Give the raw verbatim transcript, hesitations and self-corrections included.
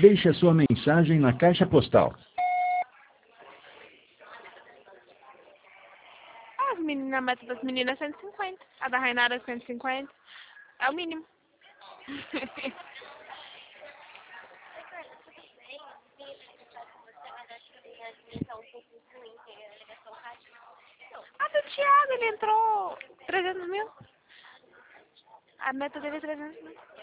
deixe a sua mensagem na caixa postal. As meninas, a meta das meninas é cento e cinquenta. A da Rainara é cento e cinquenta. É o mínimo. A do Thiago, ele entrou trezentos mil. A meta dele é trezentos mil.